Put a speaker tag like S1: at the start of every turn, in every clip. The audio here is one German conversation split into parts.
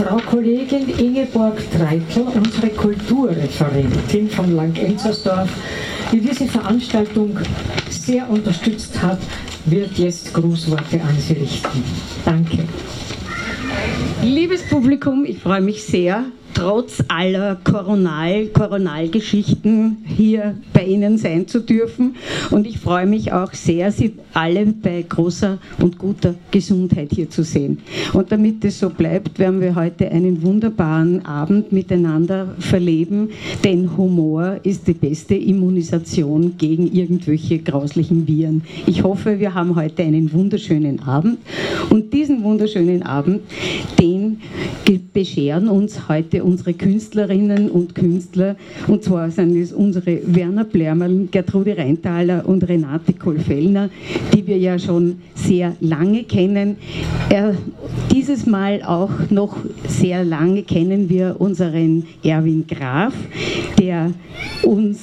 S1: Frau Kollegin Ingeborg Treitl, unsere Kulturreferentin von Langenzersdorf, die diese Veranstaltung sehr unterstützt hat, wird jetzt Grußworte an Sie richten. Danke.
S2: Liebes Publikum, ich freue mich sehr, trotz aller Coronalgeschichten hier bei Ihnen sein zu dürfen. Und ich freue mich auch sehr, Sie alle bei großer und guter Gesundheit hier zu sehen. Und damit es so bleibt, werden wir heute einen wunderbaren Abend miteinander verleben, denn Humor ist die beste Immunisation gegen irgendwelche grauslichen Viren. Ich hoffe, wir haben heute einen wunderschönen Abend und diesen wunderschönen Abend, den bescheren uns heute unsere Künstlerinnen und Künstler, und zwar sind es unsere Werner Blärmerl, Gertrude Reintaler und Renate Kohl-Fellner, die wir ja schon sehr lange kennen. Dieses Mal auch noch sehr lange kennen wir unseren Erwin Graf, der uns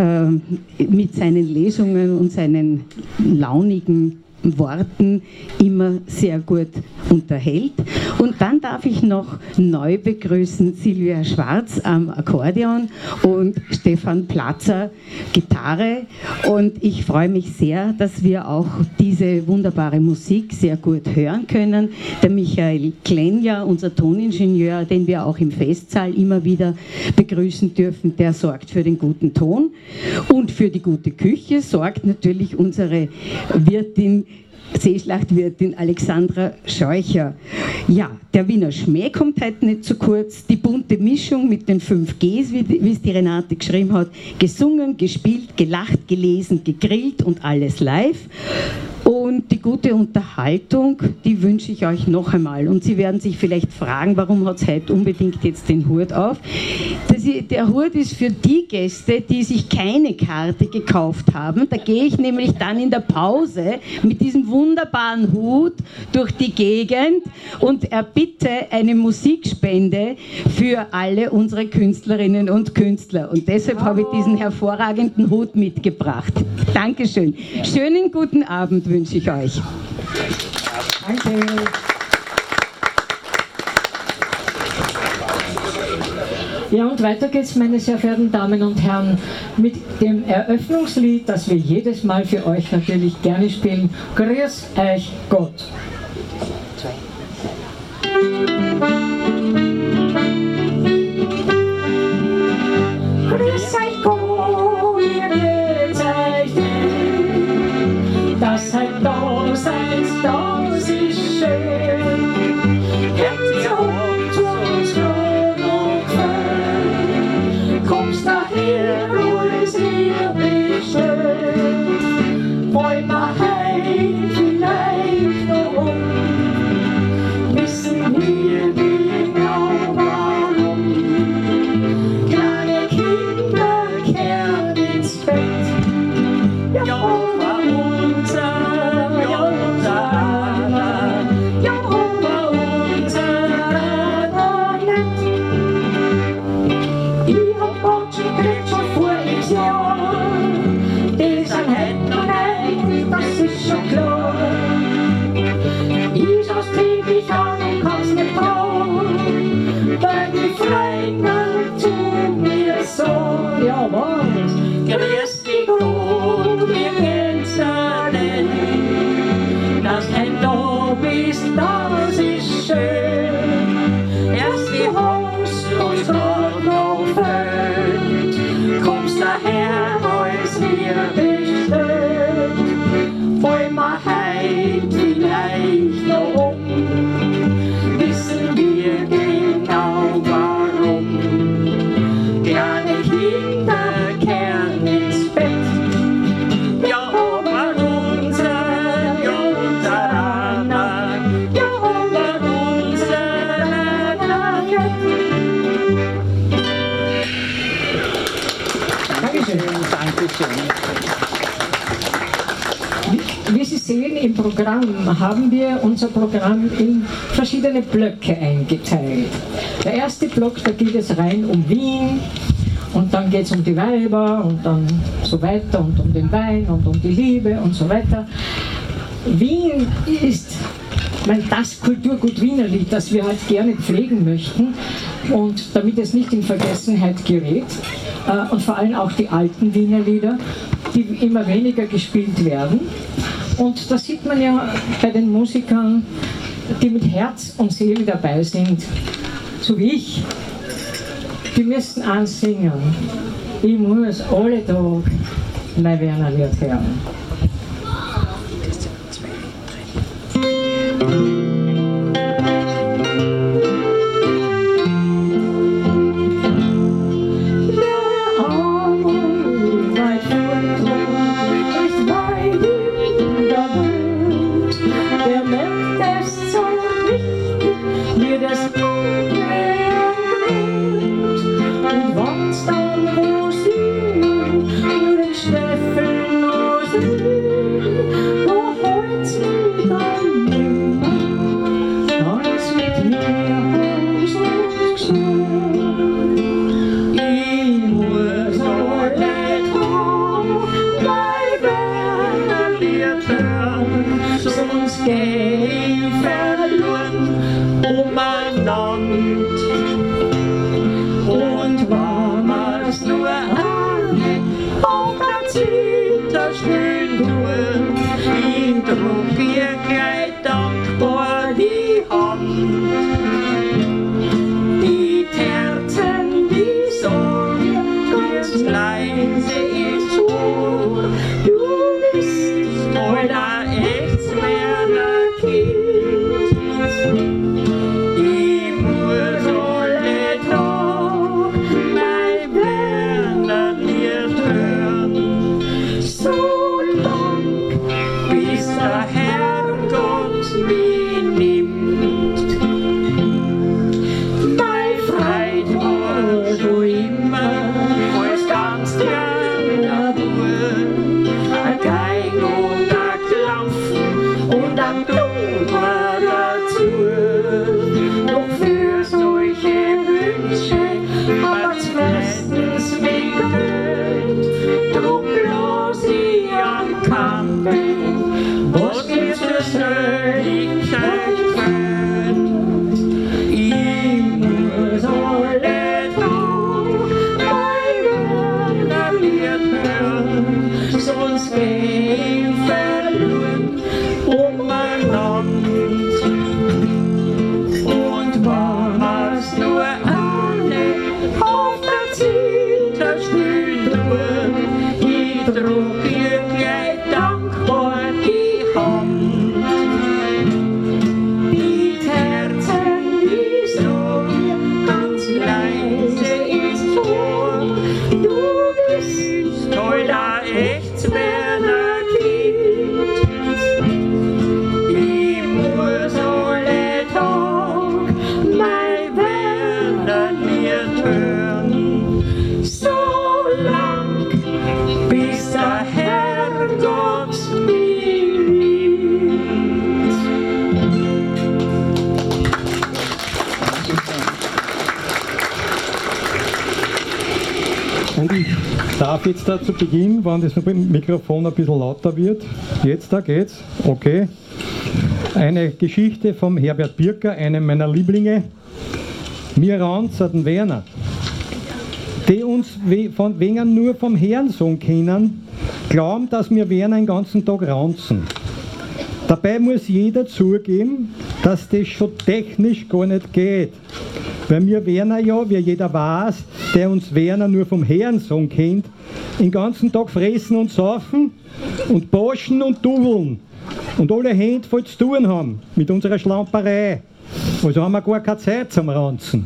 S2: mit seinen Lesungen und seinen launigen Worten immer sehr gut unterhält. Und dann darf ich noch neu begrüßen Silvia Schwarz am Akkordeon und Stefan Platzer Gitarre. Und ich freue mich sehr, dass wir auch diese wunderbare Musik sehr gut hören können. Der Michael Klenja, unser Toningenieur, den wir auch im Festsaal immer wieder begrüßen dürfen, der sorgt für den guten Ton. Und für die gute Küche sorgt natürlich unsere Wirtin, Seeschlachtwirtin Alexandra Scheucher. Ja, der Wiener Schmäh kommt heute nicht zu kurz. Die bunte Mischung mit den 5 Gs, wie es die Renate geschrieben hat. Gesungen, gespielt, gelacht, gelesen, gegrillt und alles live. Und die gute Unterhaltung, die wünsche ich euch noch einmal. Und Sie werden sich vielleicht fragen, warum hat es heute unbedingt jetzt den Hut auf? Der Hut ist für die Gäste, die sich keine Karte gekauft haben. Da gehe ich nämlich dann in der Pause mit diesem wunderbaren Hut durch die Gegend und erbitte eine Musikspende für alle unsere Künstlerinnen und Künstler. Und deshalb habe ich diesen hervorragenden Hut mitgebracht. Dankeschön. Schönen guten Abend wünsche ich euch.
S1: Danke. Ja, und weiter geht's, meine sehr verehrten Damen und Herren, mit dem Eröffnungslied, das wir jedes Mal für euch natürlich gerne spielen. Grüß euch Gott. Grüß euch Gott, ihr geht's euch denn, dass halt da seid, das ist schön. Kommt ihr hoch zu uns noch gefällt, kommst daher, alles wir bestellt, wollen wir heim vielleicht noch wissen wir genau warum. Kleine Kinder kehren ins Bett, ja, aber unser nicht. Ich hab Botschen gekriegt schon vor x Jahren, die sind heute noch nicht, das ist schon klar. Ich schau's täglich an und kann's nicht trauen, weil die Freunde zu mir so, ja was, grüß dich Gott, wir kennen's nicht, dass du da bist, das ist schön. Erst die Haus uns grad noch fällt, kommst daher, als wir bestellt, wollen wir heim vielleicht noch wissen wir genau warum. Kleine Kinder kehren ins Bett, ja, aber unser, ja, aber unser Dankeschön. Wie Sie sehen, im Programm haben wir unser Programm in verschiedene Blöcke eingeteilt. Der erste Block, da geht es rein um Wien, und dann geht es um die Weiber und dann so weiter und um den Wein und um die Liebe und so weiter. Wien ist das Kulturgut Wienerlied, das wir halt gerne pflegen möchten und damit es nicht in Vergessenheit gerät und vor allem auch die alten Wienerlieder, die immer weniger gespielt werden. Und das sieht man ja bei den Musikern, die mit Herz und Seele dabei sind, so wie ich. Die müssten eins singen. Ich muss alle Tage mein Werner-Lied hören.
S3: Und ich darf jetzt da zu Beginn, wenn das Mikrofon ein bisschen lauter wird, jetzt da geht's, okay, eine Geschichte vom Herbert Birker, einem meiner Lieblinge. Wir ranzen den Werner, die uns wegen nur vom Herrensong kennen, glauben, dass wir Werner den ganzen Tag ranzen. Dabei muss jeder zugeben, dass das schon technisch gar nicht geht. Weil wir Werner ja, wie jeder weiß, der uns Werner nur vom Herrensong kennt, den ganzen Tag fressen und saufen und boschen und duveln und alle Hände voll zu tun haben mit unserer Schlamperei. Also haben wir gar keine Zeit zum Ranzen.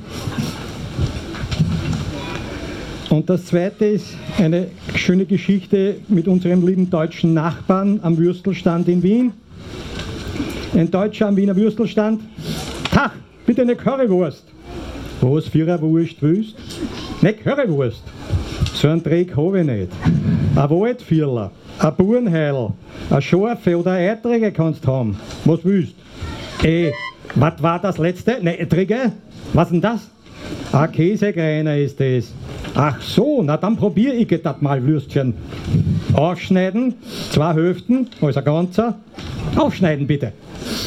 S3: Und das zweite ist eine schöne Geschichte mit unserem lieben deutschen Nachbarn am Würstelstand in Wien. Ein Deutscher am Wiener Würstelstand. Tach, bitte eine Currywurst. Was für eine Wurst willst? Eine Currywurst. So einen Dreck habe ich nicht. Ein Waldvierler, ein Burenheil, eine Scharfe oder eine Eiträge kannst du haben. Was willst? Was war das letzte? Eine Eiträge? Was denn das? Ein Käsegreiner ist das. Ach so, na dann probiere ich das mal, Würstchen. Aufschneiden, 2 Hälften, also ein ganzer. Aufschneiden bitte.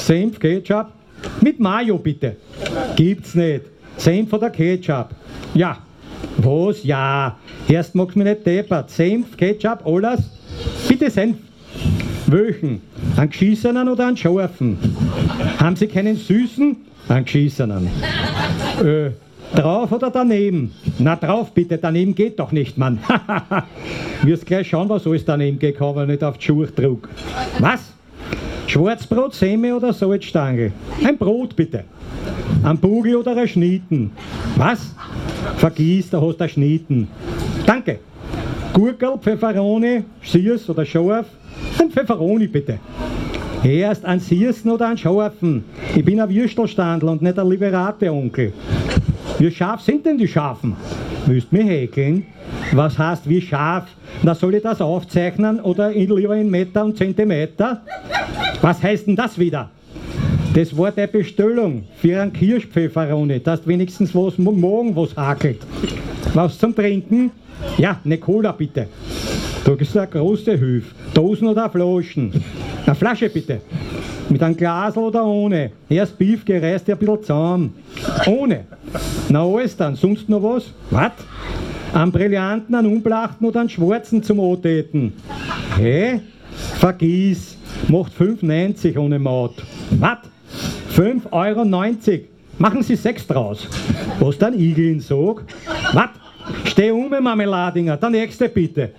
S3: Senf, Ketchup. Mit Mayo bitte. Gibt's nicht. Senf oder Ketchup? Ja. Was? Ja. Erst magst du mich nicht deppert. Senf, Ketchup, alles? Bitte Senf. Welchen? Einen geschissenen oder einen scharfen? Haben Sie keinen süßen? Einen geschissenen. Drauf oder daneben? Na drauf bitte, daneben geht doch nicht, Mann. Wirst gleich schauen, was alles daneben geht, aber nicht auf die Schuhe druck. Was? Schwarzbrot, Semme oder Salzstange? Ein Brot bitte. Ein Bugel oder ein Schnitten? Was? Vergiss, da hast du ein Schnitten. Danke. Gurkel, Pfefferoni, süß oder scharf? Ein Pfefferoni bitte. Erst ein Süßen oder ein Scharfen? Ich bin ein Würstelstandl und nicht ein Liberate-Onkel. Wie scharf sind denn die Schafen? Willst du mich häkeln? Was heißt wie scharf? Na, soll ich das aufzeichnen oder lieber in Meter und Zentimeter? Was heißt denn das wieder? Das war deine Bestellung für einen Kirschpfefferoni, dass du wenigstens was morgen was hakelt. Was zum Trinken? Ja, eine Cola bitte. Da ist eine große Hilfe. Dosen oder Flaschen? Eine Flasche bitte. Mit einem Glas oder ohne? Erst Beef gereist, ein bisschen zusammen. Ohne. Na alles dann, sonst noch was? Was? Einen Brillanten, einen Unblachten oder einen Schwarzen zum Antäten? Hä? Vergiss. Macht 5,90 ohne Maut. Was? 5,90 €. Machen Sie 6 draus. Was dann Igeln sag? Was? Steh Marmeladinger. Der nächste bitte.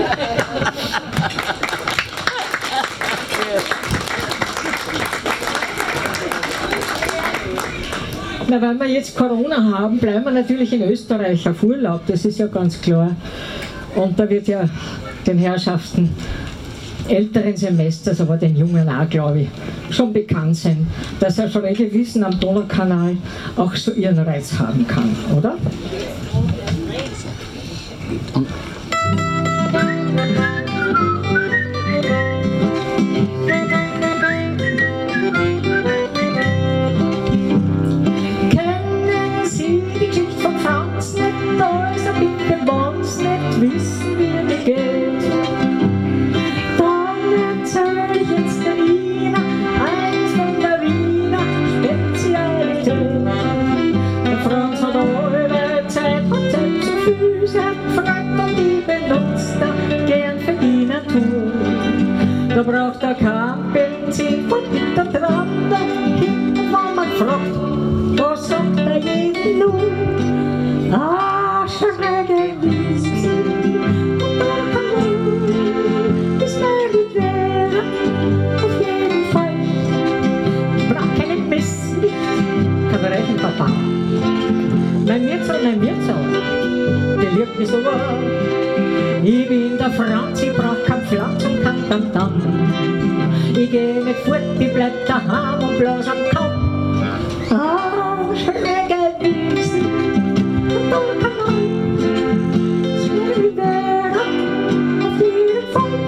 S1: Na, weil wir jetzt Corona haben, bleiben wir natürlich in Österreich auf Urlaub, das ist ja ganz klar. Und da wird ja den Herrschaften älteren Semesters, aber den Jungen auch, glaube ich, schon bekannt sein, dass ein Schrägewissen am Donaukanal auch so ihren Reiz haben kann, oder? Kennen Sie die Geschichte von Franz nicht, also bitte wollen's nicht wissen, wie mir geht. Dann erzähl ich jetzt der Wiener, eins von der Wiener Spezialität. Der Franz hat alle Zeit und Zeit zu Füßen, Freund und die benutzt er gern für die Natur. Da braucht er kein Benzin von hinter dran, da hinten, wenn man fragt, was sagt er jeden nur? Ah, Schrägewissen, und da kann man, das wäre Rivera, auf jeden Fall. Ich brauch keinen Bissen, kann man reichen, Papa. Mein Wirtsau, der liebt mich so wahr. Ich bin der Franz, ich brauch kein Pflanz und kein Tamtam. Ich geh nicht fort, ich bleib daheim und blas am Kamm. Ah, Schrägewissen, und da kann man, das wäre Rivera, auf jeden Fall.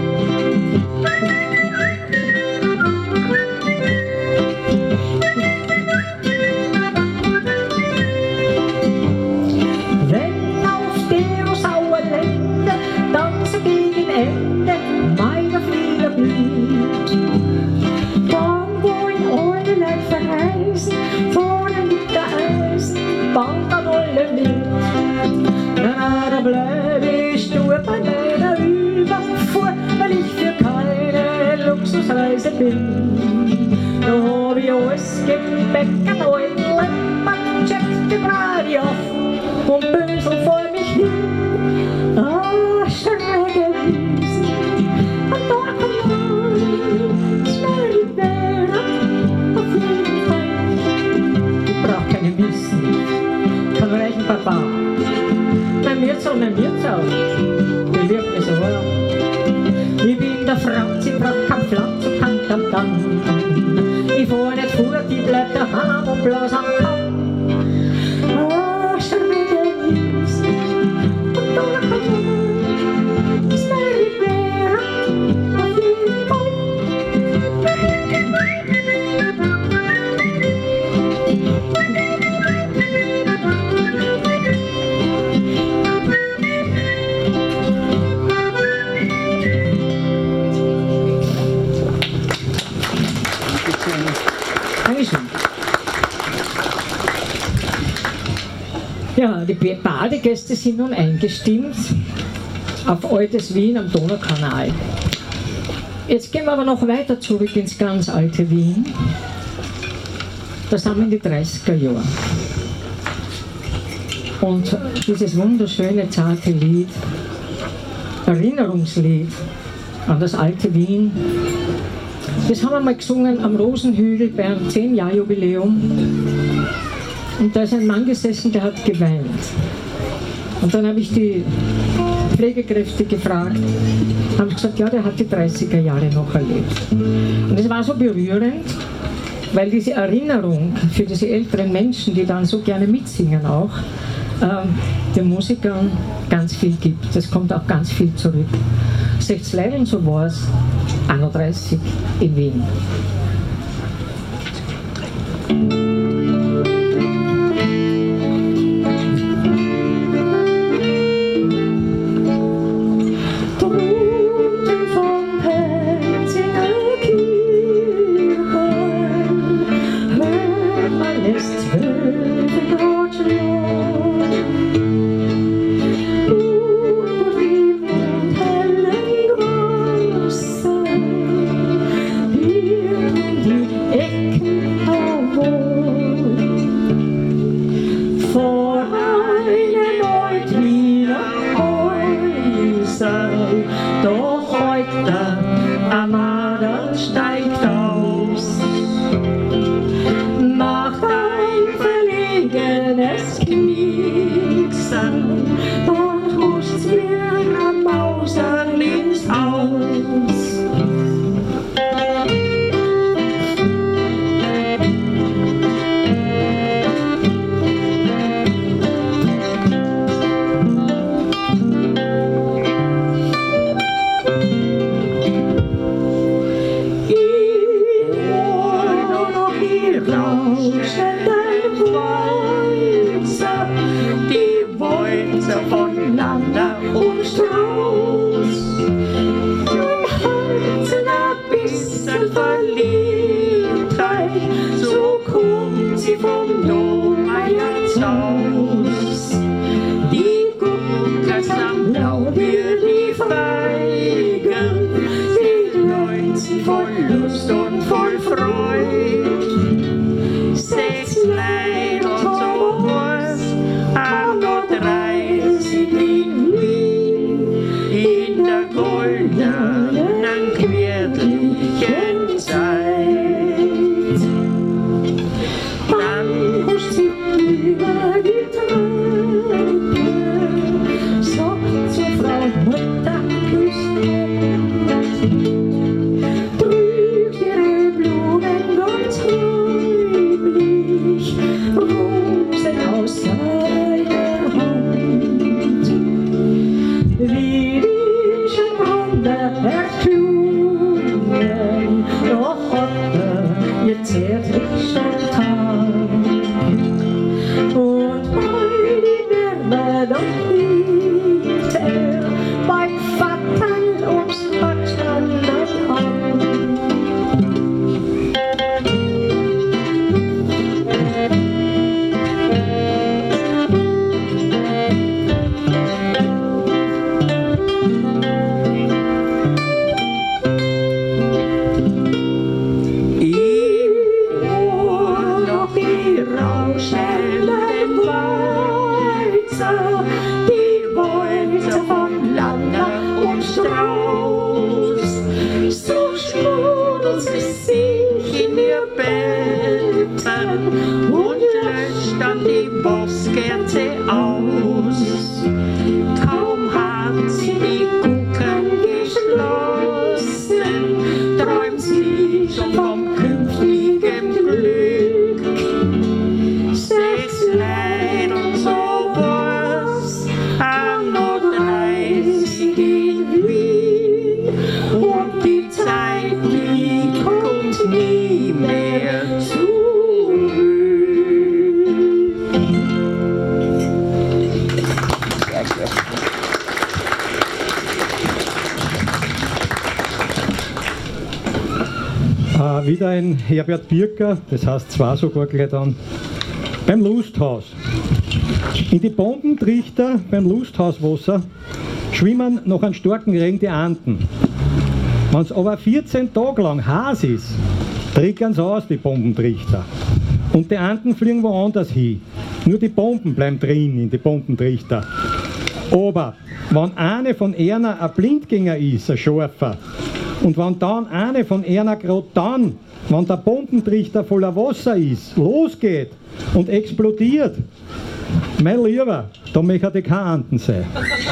S1: Wenn auf der Sauerlände dann so gegen Ende meiner Flieder blüht, dann wollen alle Leute verreisen, vorne liegt der Eisenbahn, dann alle mit. Na, da bleib ich nur bei meiner Überfuhr, weil ich für keine Luxusreise bin. Da hab ich alles Gepäck, einen alten Lämpern, check die Radio auf und bösel vor mich hin. Ah, Schrägewissen, und da kann man, das wäre Rivera, auf jeden Fall. Ich brauch keinen Wissen, kann reichen, Papa. Mein Wirtsau, der liebt mich so wahr. Ich bin der Franz, ich brauch kein Pflanz und kein Tamtam. Ich fahr nicht fort, ich bleib daheim und blas am Kamm. Ah, Schrägewissen, und da kann man, das wäre Rivera, auf jeden Fall. Dankeschön. Ja, die Badegäste sind nun eingestimmt auf Altes Wien am Donaukanal. Jetzt gehen wir aber noch weiter zurück ins ganz alte Wien. Da sind wir in die 30er Jahre. Und dieses wunderschöne, zarte Lied, Erinnerungslied an das alte Wien, das haben wir mal gesungen am Rosenhügel bei einem 10-Jahr-Jubiläum. Und da ist ein Mann gesessen, der hat geweint. Und dann habe ich die Pflegekräfte gefragt, haben gesagt, ja, der hat die 30er Jahre noch erlebt. Und es war so berührend, weil diese Erinnerung für diese älteren Menschen, die dann so gerne mitsingen auch, den Musikern ganz viel gibt. Das kommt auch ganz viel zurück. 6 Leid und so war es, 31 in Wien.
S3: Wieder ein Herbert Birker, das heißt zwar sogar gleich dann, beim Lusthaus. In die Bombentrichter beim Lusthauswasser schwimmen nach einem starken Regen die Enten. Wenn es aber 14 Tage lang heiß ist, trickern sie aus, die Bombentrichter. Und die Enten fliegen woanders hin. Nur die Bomben bleiben drin in die Bombentrichter. Aber wenn eine von ihnen ein Blindgänger ist, ein Scharfer, und wenn dann eine von ihnen gerade dann, wenn der Bombentrichter voller Wasser ist, losgeht und explodiert, mein Lieber, da möchte ich keine Enten sein.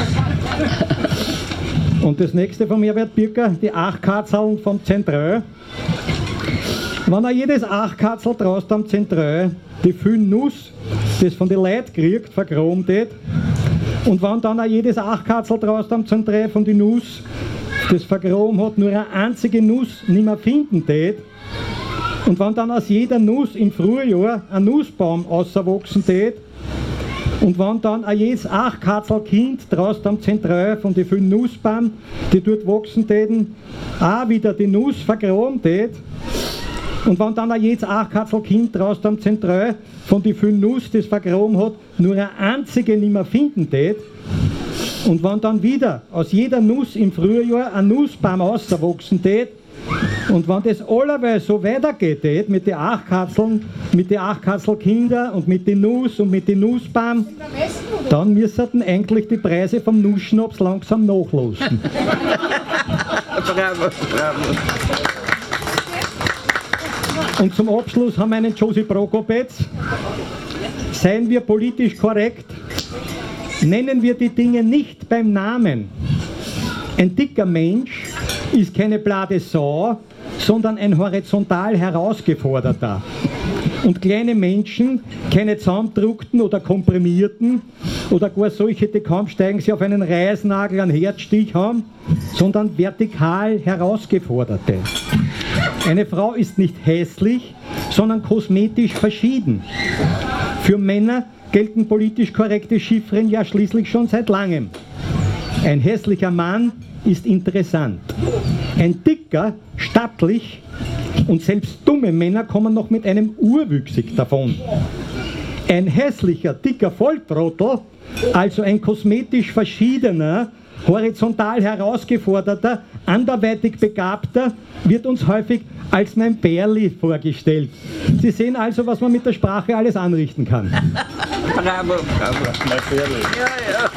S3: Und das nächste von Herbert Birker, die Achkatzeln vom Zentrell. Wenn er jedes Achkatzel draußen am Zentrell die viel Nuss, das von den Leuten kriegt, vergraben tät, und wenn dann auch jedes Achkatzel draußen am Zentrell von den Nuss, das vergraben hat, nur eine einzige Nuss nicht mehr finden tät, und wenn dann aus jeder Nuss im Frühjahr ein Nussbaum auswachsen tät, und wenn dann auch jedes Achkatzelkind draußen am Zentrell von den vielen Nussbaum, die dort wachsen täten, auch wieder die Nuss vergraben tät, und wenn dann auch jedes Achkatzelkind draußen am Zentrell von den vielen Nuss, das vergraben hat, nur eine einzige nicht mehr finden tät, und wenn dann wieder aus jeder Nuss im Frühjahr ein Nussbaum auswachsen tät, und wenn das allerweil so weitergeht mit den Achkatzeln, mit den Achkatzelkindern und mit den Nuss und mit den Nussbaum, dann müssten eigentlich die Preise vom Nussschnaps langsam nachlassen.
S4: Bravo, bravo.
S3: Und zum Abschluss haben wir einen Josi Prokopetz. Seien wir politisch korrekt, nennen wir die Dinge nicht beim Namen. Ein dicker Mensch ist keine blade Sau, sondern ein horizontal herausgeforderter. Und kleine Menschen, keine zusammendruckten oder komprimierten oder gar solche, die kaum steigen sie auf einen Reißnagel, einen Herzstich haben, sondern vertikal herausgeforderte. Eine Frau ist nicht hässlich, sondern kosmetisch verschieden. Für Männer gelten politisch korrekte Chiffren ja schließlich schon seit langem. Ein hässlicher Mann ist interessant. Ein dicker, stattlich, und selbst dumme Männer kommen noch mit einem urwüchsig davon. Ein hässlicher, dicker Volltrottel, also ein kosmetisch verschiedener, horizontal herausgeforderter, anderweitig begabter, wird uns häufig als mein Bärli vorgestellt. Sie sehen also, was man mit der Sprache alles anrichten kann.
S4: Bravo, bravo. Mein Bärli. Ja, ja.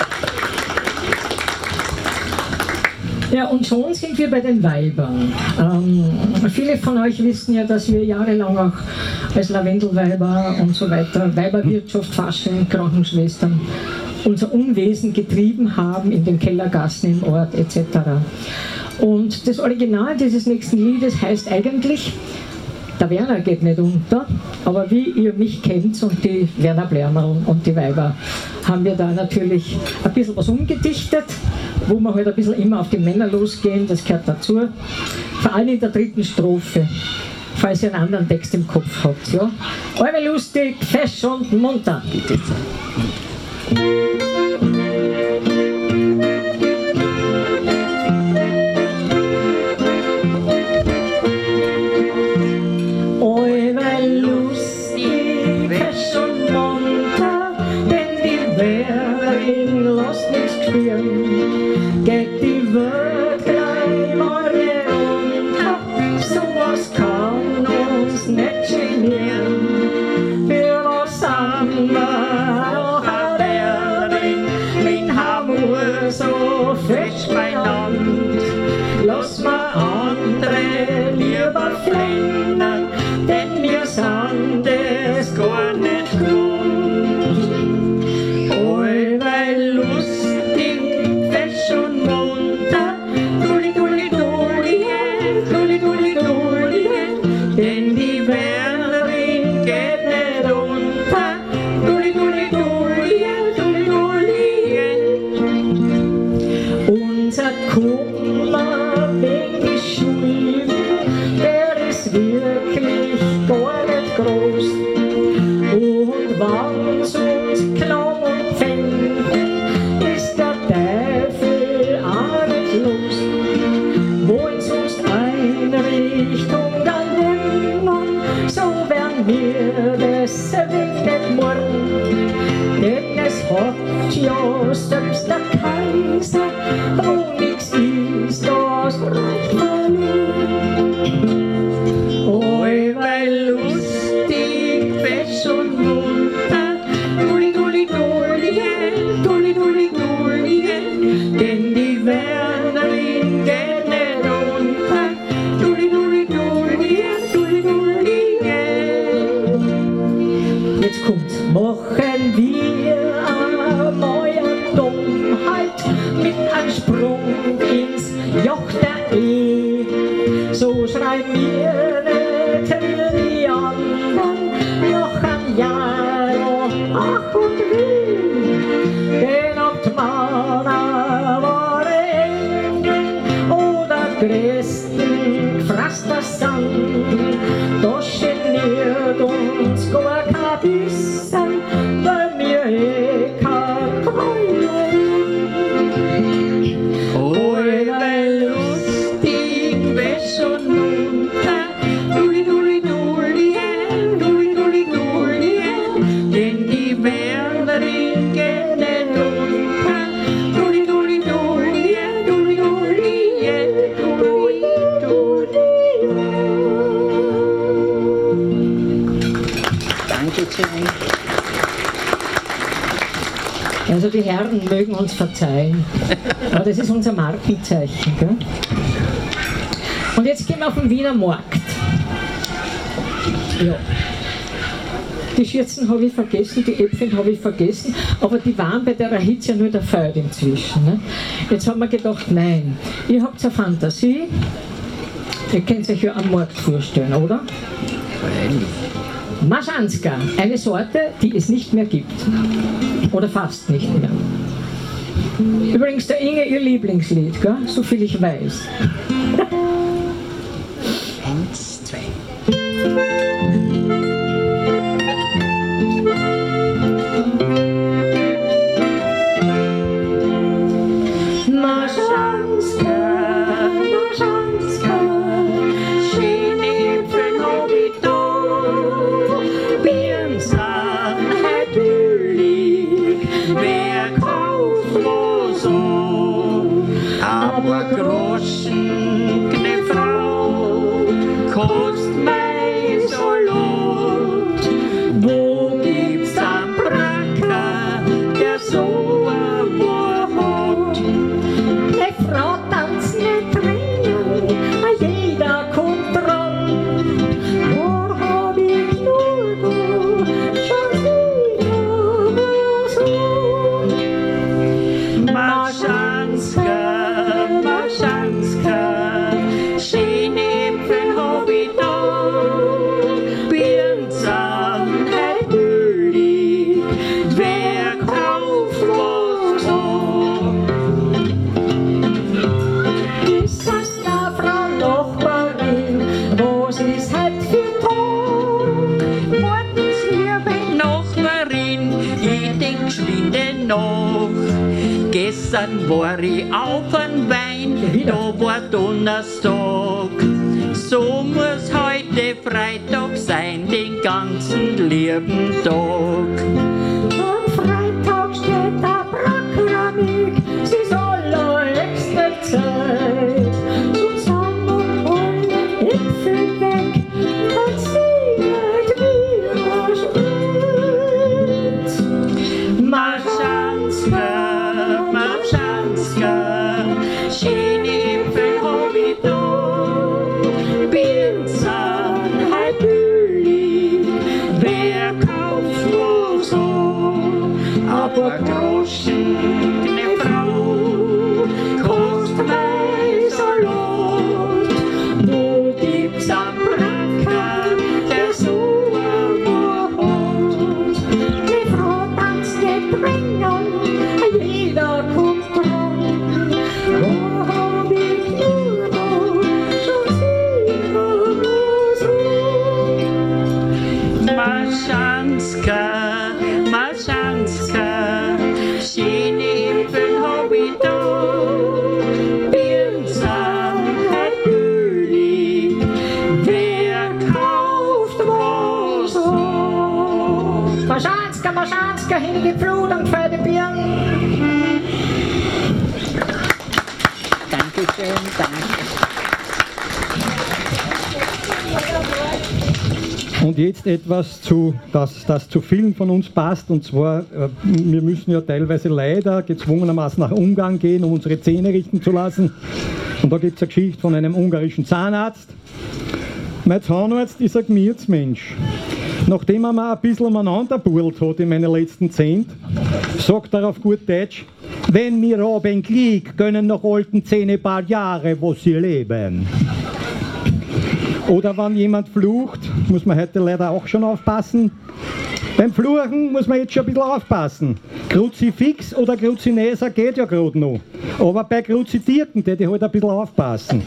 S1: Ja, und schon sind wir bei den Weibern. Viele von euch wissen ja, dass wir jahrelang auch als Lavendelweiber und so weiter, Weiberwirtschaft, Fasching, Krankenschwestern, unser Unwesen getrieben haben in den Kellergassen im Ort etc. Und das Original dieses nächsten Liedes heißt eigentlich, der Werner geht nicht unter, aber wie ihr mich kennt und die Werner Blärmerl und die Weiber, haben wir da natürlich ein bisschen was umgedichtet, wo wir halt ein bisschen immer auf die Männer losgehen, das gehört dazu. Vor allem in der dritten Strophe, falls ihr einen anderen Text im Kopf habt. Ja? Alle lustig, fesch und munter. Bitte.
S5: Geht die Welt gleich mal runter, sowas kann uns nicht genieren. Wir was haben wir noch an Erding, mit Hamur so fest beieinander. Lass mal andere lieber fliehen, denn wir sind es gar nicht gewohnt. Oi, weil lustig, fesch und munter, dulli, dulli, dulli, dulli, dulli, dulli, denn die Werlerin
S1: mir das wird nicht morgen, denn es hat ja selbst der Kaiser, wo nix ist, das Reich verloren. Oi, weil lustig, fesch und munter, dulli, dulli, dulli, dulli, dulli, dulli, denn die Wernerin geht nicht unter, dulli, dulli, dulli, dulli, dulli. Jetzt kommt's. Machen wir einmal eine Dummheit mit einem Sprung ins Joch der Ehe. So schreiben wir nicht wie die anderen noch ein Jahr, ach und wie. Denn ob die Männer waren Engel oder Christen gefrasst das Sand, da geniert uns gar kein Bissen, weil wir kein Träume. Oi, weil lustig, wäsch und munter, dulli, dulli, dulli, dulli, dulli, dulli, denn die Wernerin geht nicht unter, dulli, dulli, dulli, dulli, dulli, dulli, dulli. Also die Herren mögen uns verzeihen, aber das ist unser Markenzeichen. Gell? Und jetzt gehen wir auf den Wiener Markt. Ja. Die Schürzen habe ich vergessen, die Äpfel habe ich vergessen, aber die waren bei der Hitze ja nur der Feld inzwischen. Ne? Jetzt haben wir gedacht, nein, ihr habt eine Fantasie, ihr könnt euch ja am Markt vorstellen, oder? Maschanska, eine Sorte, die es nicht mehr gibt. Oder fast nicht mehr. Übrigens der Inge ihr Lieblingslied, gell? So viel ich weiß.
S6: 1, 2.
S1: Maschanska, Maschanska, schöne Äpfel hab ich da. Birnen sind halt billig, wer kauft was an? Aber Groschen, keine Frau, kostet mein Salat. Wo gibt's einen Bracker, der so ein Wort hat? Die Frau tanzt nicht drinnen, jeder kommt dran. Wo hab ich nur da, schon wieder was an? Maschanska, Maschanska, schöne Äpfel hab ich da. Birnen sind halt billig, wer kauft was an? Ist das da, Frau Nachbarin, was ist halt für Tag?
S6: Morgens, liebe Nachbarin, ich denk geschwinde nach. Gestern war ich auf ein Wein, da war Donnerstag. So muss heute Freitag sein, den ganzen lieben Tag.
S1: Am Freitag steht der Brackramik, sie ist allerhöchste Zeit. Zusammen alle Äpfel weg, dann singet wir Schritt. Maschanska, Maschanska, schöne Äpfel hab ich da. Birnen sind halt billig, wer kauft was an? Aber Groschen, keine Frau, kostet mein Salat. Wo gibt's einen Bracker, der so ein Wort hat? Die Frau tanzt nicht drinnen, jeder kommt dran. Wo hab ich nur da, schon wieder was an?
S6: Maschanska, Maschanska, schöne Äpfel hab ich da. Birnen sind halt billig, wer kauft was
S1: heilige Flut und feine Birnen.
S6: Dankeschön, danke.
S3: Und jetzt etwas, das zu vielen von uns passt, und zwar, wir müssen ja teilweise leider gezwungenermaßen nach Ungarn gehen, um unsere Zähne richten zu lassen. Und da gibt es eine Geschichte von einem ungarischen Zahnarzt. Mein Zahnarzt ist ein Gemütsmensch. Nachdem er mir ein bisschen umeinander burlt hat in meinen letzten 10, sagt er auf gut Deutsch: Wenn wir haben Glück, können noch alten Zähne ein paar Jahre, wo sie leben. Oder wenn jemand flucht, muss man heute leider auch schon aufpassen. Beim Fluchen muss man jetzt schon ein bisschen aufpassen. Kruzifix oder Kruzineser geht ja gerade noch. Aber bei Kruzidierten, die halt ein bisschen aufpassen.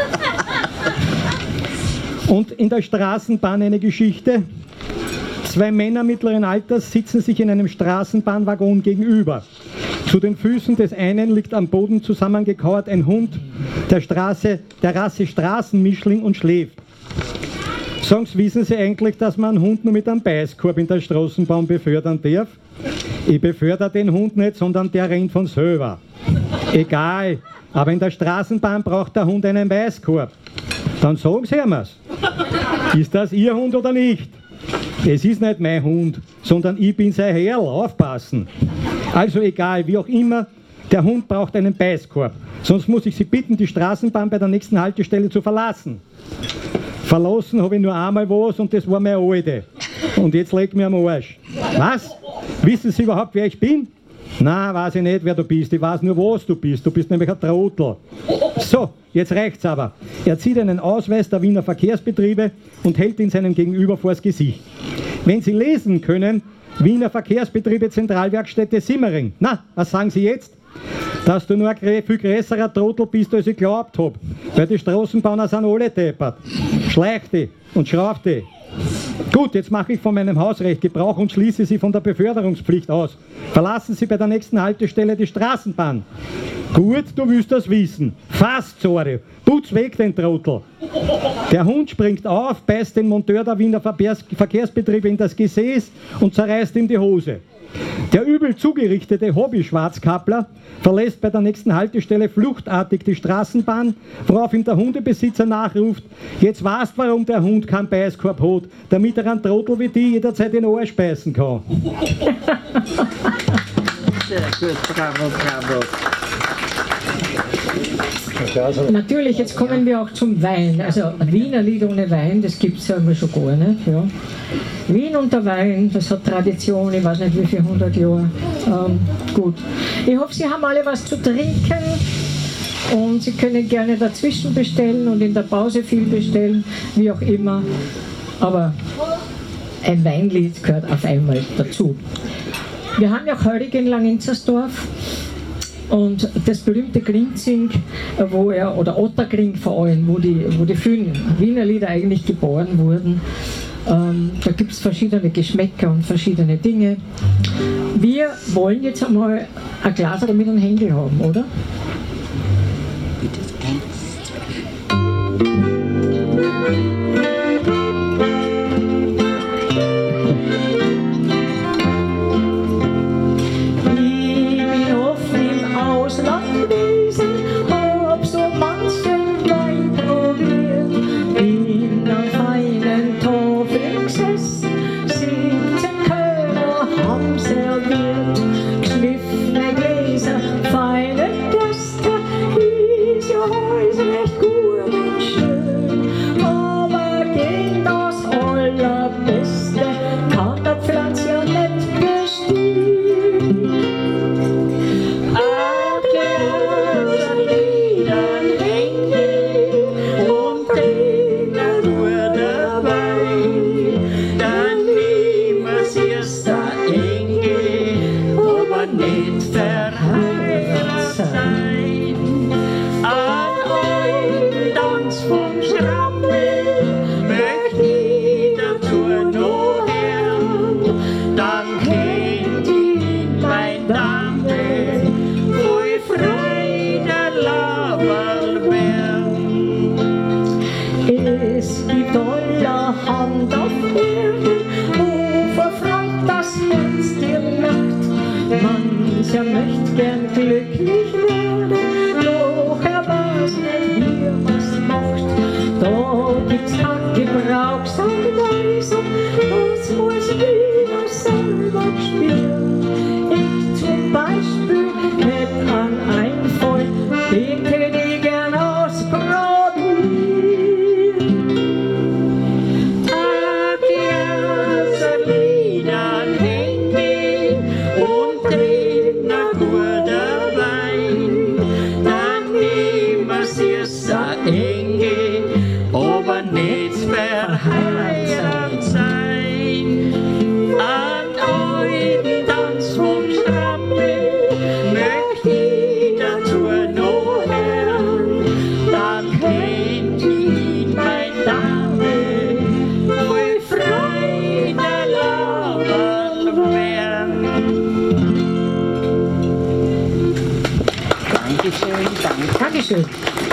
S3: Und in der Straßenbahn eine Geschichte. 2 Männer mittleren Alters sitzen sich in einem Straßenbahnwaggon gegenüber. Zu den Füßen des einen liegt am Boden zusammengekauert ein Hund der Rasse Straßenmischling und schläft. Sagen Sie, wissen Sie eigentlich, dass man einen Hund nur mit einem Beißkorb in der Straßenbahn befördern darf? Ich befördere den Hund nicht, sondern der rennt von selber. Egal, aber in der Straßenbahn braucht der Hund einen Beißkorb. Dann sagen Sie mir's. Ist das Ihr Hund oder nicht? Es ist nicht mein Hund, sondern ich bin sein Herr, aufpassen. Also egal, wie auch immer, der Hund braucht einen Beißkorb. Sonst muss ich Sie bitten, die Straßenbahn bei der nächsten Haltestelle zu verlassen. Verlassen habe ich nur einmal was und das war meine Alte. Und jetzt leg mir am Arsch. Was? Wissen Sie überhaupt, wer ich bin? Nein, weiß ich nicht, wer du bist. Ich weiß nur, was du bist. Du bist nämlich ein Trottel. So, jetzt reicht's aber. Er zieht einen Ausweis der Wiener Verkehrsbetriebe und hält ihn seinem Gegenüber vors Gesicht. Wenn Sie lesen können, Wiener Verkehrsbetriebe Zentralwerkstätte Simmering. Na, was sagen Sie jetzt? Dass du nur ein viel größerer Trottel bist, als ich geglaubt habe. Weil die Straßenbahner sind alle deppert. Schleich die und schrauf die. Gut, jetzt mache ich von meinem Hausrecht Gebrauch und schließe Sie von der Beförderungspflicht aus. Verlassen Sie bei der nächsten Haltestelle die Straßenbahn. Gut, du willst das wissen. Fast, sorry. Putz weg den Trottel. Der Hund springt auf, beißt den Monteur der Wiener Verkehrsbetriebe in das Gesäß und zerreißt ihm die Hose. Der übel zugerichtete Hobby-Schwarzkappler verlässt bei der nächsten Haltestelle fluchtartig die Straßenbahn, worauf ihm der Hundebesitzer nachruft: Jetzt weißt, warum der Hund keinen Beißkorb hat, damit er einen Trottel wie die jederzeit in den Arsch beißen kann.
S6: Sehr gut, bravo, bravo.
S1: Natürlich, jetzt kommen wir auch zum Wein. Also Wiener Lied ohne Wein, das gibt es ja immer schon gar nicht. Ja. Wien und der Wein, das hat Tradition, ich weiß nicht wie viele 100 Jahre. Gut. Ich hoffe, Sie haben alle was zu trinken und Sie können gerne dazwischen bestellen und in der Pause viel bestellen, wie auch immer. Aber ein Weinlied gehört auf einmal dazu. Wir haben ja Höllig in Langenzersdorf. Und das berühmte Grinzing, oder Otterkring vor allem, wo die vielen Wiener Lieder eigentlich geboren wurden, da gibt es verschiedene Geschmäcker und verschiedene Dinge. Wir wollen jetzt einmal ein Glas mit einem Händel haben, oder?
S5: Hab so manchen Wein probiert, in einer feinen Tafel gesessen, 17 Kölner haben serviert, geschliffene Gläser, feine Gläser. möcht gern glücklich werden, doch er weiß nicht, wie er was macht. Da gibt's kein Gebrauchsanweisung, das muss jeder selber spüren. Ich zum Beispiel hätt an Einfall, den hätt ich gern ausprobieren. Ein Glas Liedern hängen und trinken ein guter Wein, dann nehmen wir's erst ein Enge, aber nicht verheiratet sein. An alten Tanz vom Strampel möcht ich dazu noch hören, dann kennt ihn mein Dame, voll Freude lauern werden.
S6: Dankeschön, danke.
S1: Dankeschön.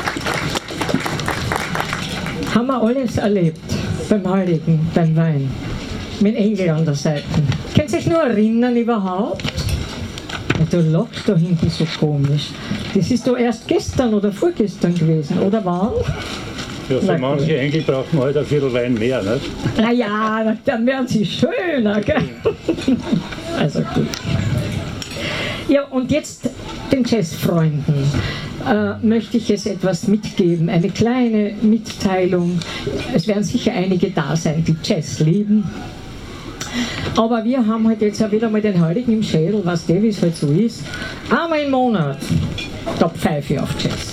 S1: Haben wir alles erlebt beim Heiligen, beim Wein. Mit Engel an der Seite. Könnt ihr euch nur erinnern überhaupt? Ja, du lachst da hinten so komisch. Das ist doch erst gestern oder vorgestern gewesen, oder wann?
S7: Ja, für manche Engel braucht man halt ein Viertel Wein mehr, nicht?
S1: Naja, dann werden sie schöner, gell? Also gut. Ja, und jetzt den Jazzfreunden möchte ich jetzt etwas mitgeben, eine kleine Mitteilung. Es werden sicher einige da sein, die Jazz lieben. Aber wir haben halt jetzt auch wieder mal den Heiligen im Schädel, was der, wie es halt so ist. Einmal im Monat, da pfeife ich auf Jazz.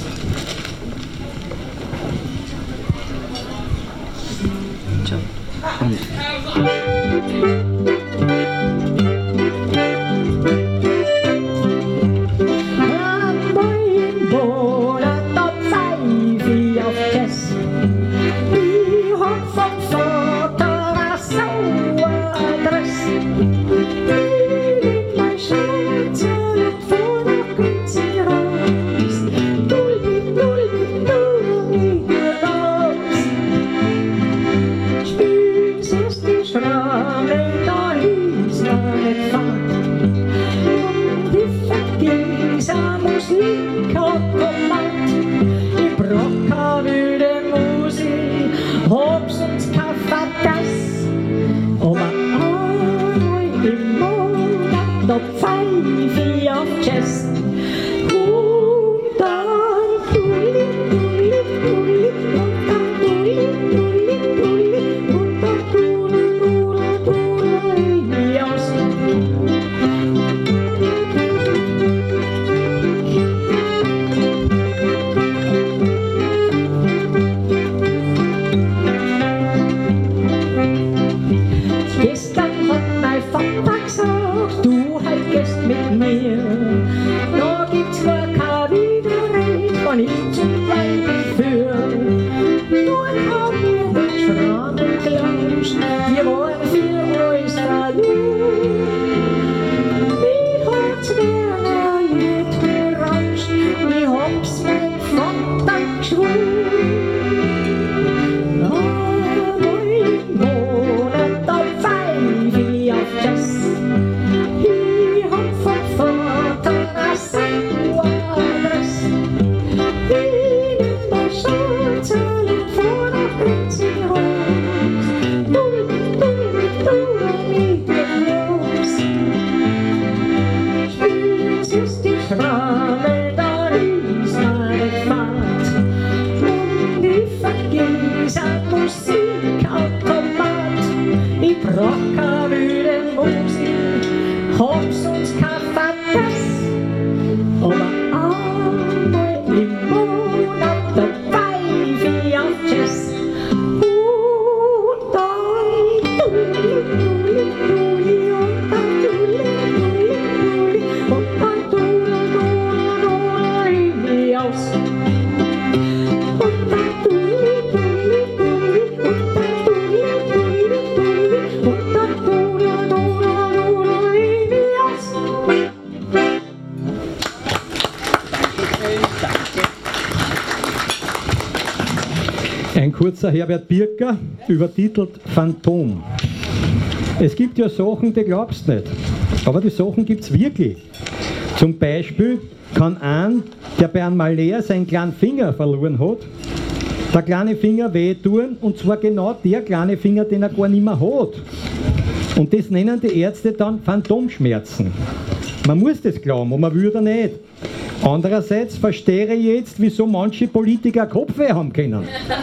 S3: Ein kurzer Herbert Birker, übertitelt Phantom. Es gibt ja Sachen, die glaubst nicht, aber die Sachen gibt es wirklich. Zum Beispiel kann ein, der bei einem Malheur seinen kleinen Finger verloren hat, der kleine Finger wehtun, und zwar genau der kleine Finger, den er gar nicht mehr hat. Und das nennen die Ärzte dann Phantomschmerzen. Man muss das glauben, aber man will oder nicht. Andererseits verstehe ich jetzt, wieso manche Politiker Kopfweh haben können.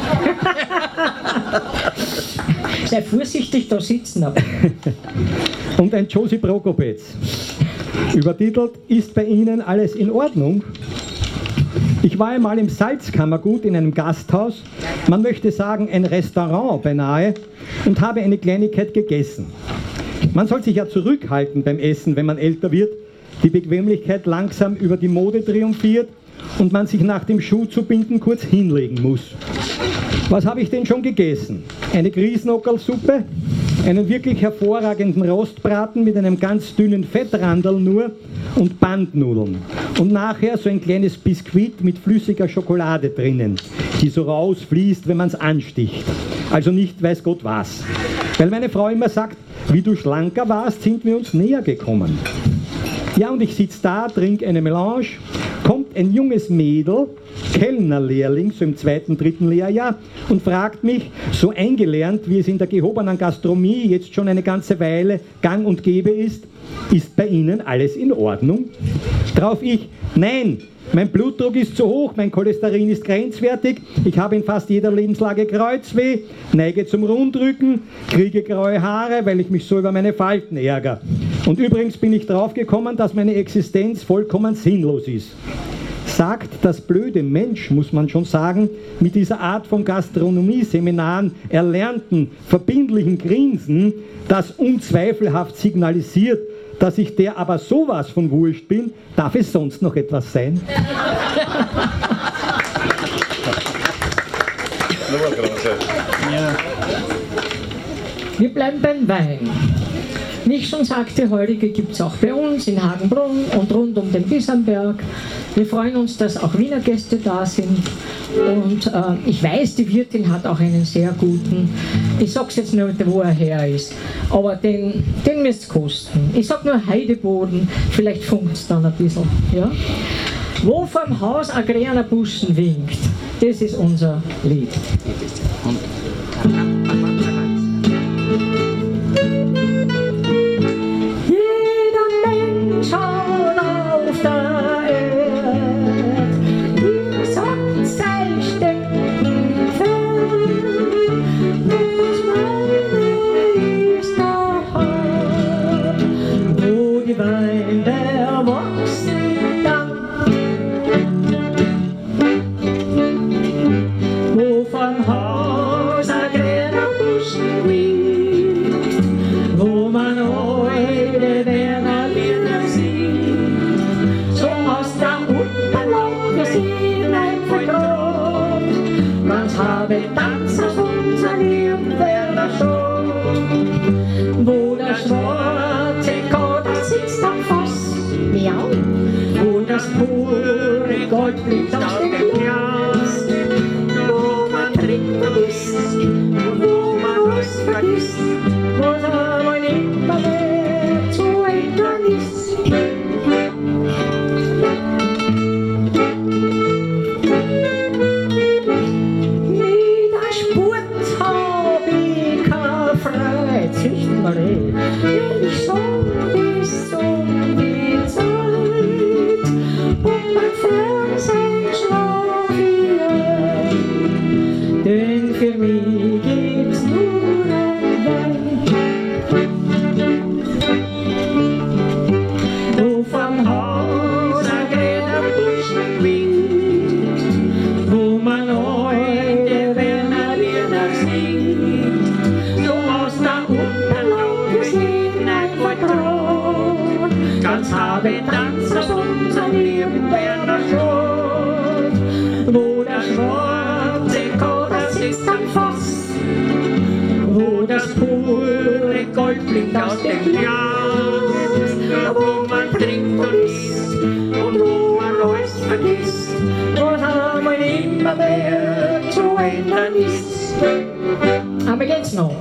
S1: Sei vorsichtig da sitzen. Aber.
S3: Und ein Josie Prokopetz. Übertitelt, ist bei Ihnen alles in Ordnung? Ich war einmal im Salzkammergut in einem Gasthaus, man möchte sagen ein Restaurant beinahe, und habe eine Kleinigkeit gegessen. Man soll sich ja zurückhalten beim Essen, wenn man älter wird, die Bequemlichkeit langsam über die Mode triumphiert und man sich nach dem Schuh zu binden kurz hinlegen muss. Was habe ich denn schon gegessen? Eine Grießnockerlsuppe, einen wirklich hervorragenden Rostbraten mit einem ganz dünnen Fettrandel nur und Bandnudeln. Und nachher so ein kleines Biskuit mit flüssiger Schokolade drinnen, die so rausfließt, wenn man es ansticht. Also nicht weiß Gott was. Weil meine Frau immer sagt, wie du schlanker warst, sind wir uns näher gekommen. Ja, und ich sitze da, trinke eine Melange, kommt ein junges Mädel, Kellnerlehrling, so im 2., 3. Lehrjahr, und fragt mich, so eingelernt, wie es in der gehobenen Gastronomie jetzt schon eine ganze Weile gang und gäbe ist bei Ihnen alles in Ordnung? Drauf ich, nein, mein Blutdruck ist zu hoch, mein Cholesterin ist grenzwertig, ich habe in fast jeder Lebenslage Kreuzweh, neige zum Rundrücken, kriege graue Haare, weil ich mich so über meine Falten ärgere. Und übrigens bin ich draufgekommen, dass meine Existenz vollkommen sinnlos ist. Sagt das blöde Mensch, muss man schon sagen, mit dieser Art von Gastronomieseminaren erlernten, verbindlichen Grinsen, das unzweifelhaft signalisiert, dass ich der aber sowas von wurscht bin, darf es sonst noch etwas sein?
S1: Wir bleiben beim Wein. Wie ich schon sagte, Heulige gibt es auch bei uns in Hagenbrunn und rund um den Bissamberg. Wir freuen uns, dass auch Wiener Gäste da sind. Und ich weiß, die Wirtin hat auch einen sehr guten. Ich sag's jetzt nicht, wo er her ist, aber den müsst ihr kosten. Ich sag nur Heideboden, vielleicht funkt es dann ein bisschen. Ja? Wo vom Haus ein grüner Buschen winkt, das ist unser Lied.
S5: Gold blinkt aus dem Glas, wo man trinkt und isst, wo man was vergisst, wo aber nimmer mehr zu ändern ist. Mit der Spurt hab ich keine Freizeit mehr, denn ich song bis um die Zeit und mein Fernsehen schlaf ich, denn für mich gibt's nur ein Wein. Wo vom Haus ein grüner Busch winkt, wo man heute Werner singt, so aus der Unterlauf hinein ganz habe Tanz aus unserem lieben Werner schon, wo der schwarze Koder sitzt am Fass, wo das pure Gold blinkt aus dem Glas, wo man trinkt und isst und wo man alles vergisst, was aber immer mehr zu ändern ist. Aber jetzt noch.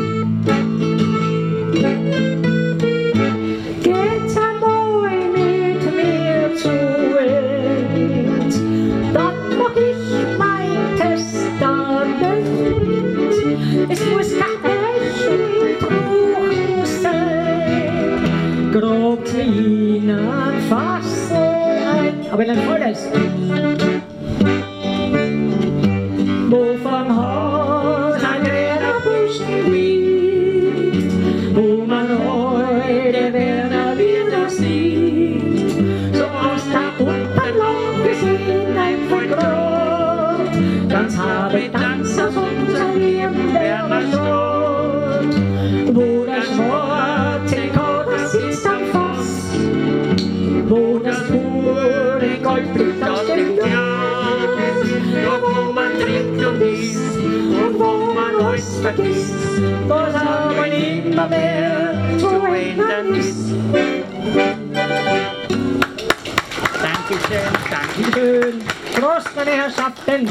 S5: Geht's einmal mit blüht aus dem Glas. Dort wo man trinkt und isst und wo man alles vergisst, was aber immer mehr zu ändern ist.
S6: Dankeschön, danke.
S1: Schön. Prost, meine Herrschaften.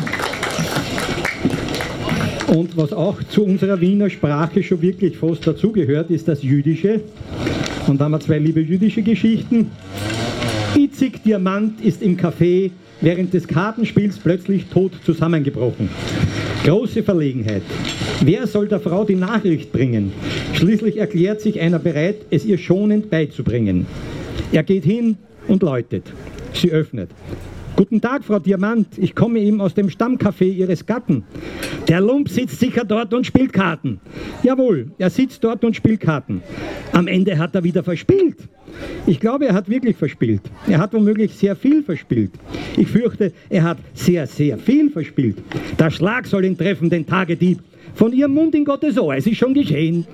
S3: Und was auch zu unserer Wiener Sprache schon wirklich fast dazugehört, ist das Jüdische. Und da haben wir zwei liebe jüdische Geschichten. Itzig Diamant ist im Café während des Kartenspiels plötzlich tot zusammengebrochen. Große Verlegenheit. Wer soll der Frau die Nachricht bringen? Schließlich erklärt sich einer bereit, es ihr schonend beizubringen. Er geht hin und läutet. Sie öffnet. Guten Tag, Frau Diamant, ich komme eben aus dem Stammcafé Ihres Gatten. Der Lump sitzt sicher dort und spielt Karten. Jawohl, er sitzt dort und spielt Karten. Am Ende hat er wieder verspielt. Ich glaube, er hat wirklich verspielt. Er hat womöglich sehr viel verspielt. Ich fürchte, er hat sehr, sehr viel verspielt. Der Schlag soll ihn treffen, den Tagedieb. Von Ihrem Mund in Gottes Ohr, es ist schon geschehen.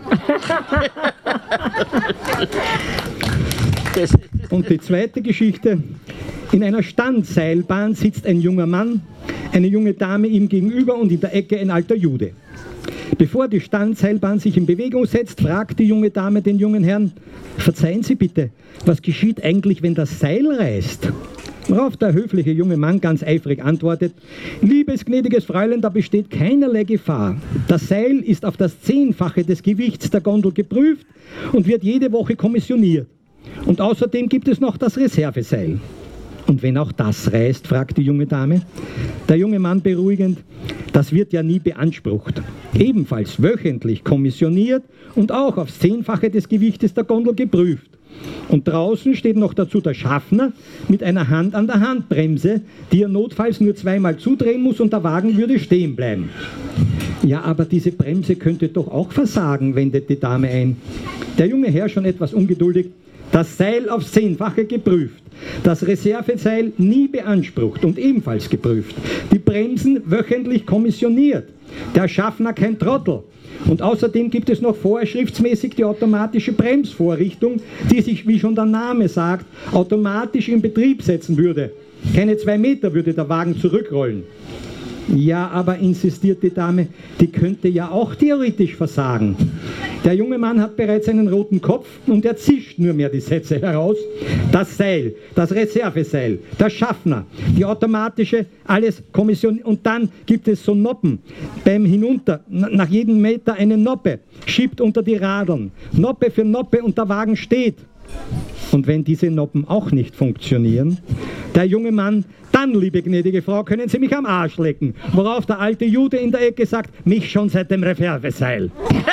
S3: Und die zweite Geschichte. In einer Standseilbahn sitzt ein junger Mann, eine junge Dame ihm gegenüber und in der Ecke ein alter Jude. Bevor die Standseilbahn sich in Bewegung setzt, fragt die junge Dame den jungen Herrn, verzeihen Sie bitte, was geschieht eigentlich, wenn das Seil reißt? Worauf der höfliche junge Mann ganz eifrig antwortet, liebes gnädiges Fräulein, da besteht keinerlei Gefahr. Das Seil ist auf das 10-fache des Gewichts der Gondel geprüft und wird jede Woche kommissioniert. Und außerdem gibt es noch das Reserveseil. Und wenn auch das reißt, fragt die junge Dame. Der junge Mann beruhigend, das wird ja nie beansprucht. Ebenfalls wöchentlich kommissioniert und auch aufs 10-fache des Gewichtes der Gondel geprüft. Und draußen steht noch dazu der Schaffner mit einer Hand an der Handbremse, die er notfalls nur zweimal zudrehen muss und der Wagen würde stehen bleiben. Ja, aber diese Bremse könnte doch auch versagen, wendet die Dame ein. Der junge Herr schon etwas ungeduldig, das Seil aufs 10-fache geprüft, das Reserveseil nie beansprucht und ebenfalls geprüft, die Bremsen wöchentlich kommissioniert, der Schaffner kein Trottel. Und außerdem gibt es noch vorschriftsmäßig die automatische Bremsvorrichtung, die sich, wie schon der Name sagt, automatisch in Betrieb setzen würde. Keine 2 Meter würde der Wagen zurückrollen. Ja, aber insistiert die Dame, die könnte ja auch theoretisch versagen. Der junge Mann hat bereits einen roten Kopf und er zischt nur mehr die Sätze heraus. Das Seil, das Reserveseil, der Schaffner, die automatische, alles Kommission. Und dann gibt es so Noppen. Beim Hinunter, nach jedem Meter eine Noppe, schiebt unter die Radeln. Noppe für Noppe und der Wagen steht. Und wenn diese Noppen auch nicht funktionieren, der junge Mann, dann, liebe gnädige Frau, können Sie mich am Arsch lecken. Worauf der alte Jude in der Ecke sagt, mich schon seit dem Reserveseil.